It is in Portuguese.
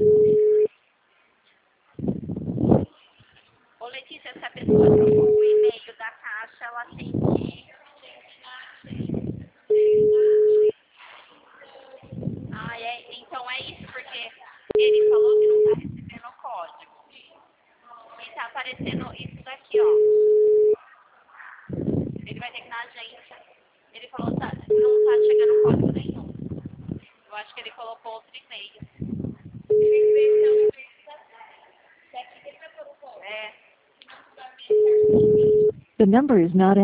Ô Letícia, se a pessoa trocou o e-mail da caixa, ela tem que... Ah, então é isso, porque ele falou que não tá recebendo o código. E tá aparecendo isso daqui, ó. Ele vai ter que ir na agência. Ele falou que não tá chegando código nenhum. Eu acho que ele colocou outro e-mail. É. The number is not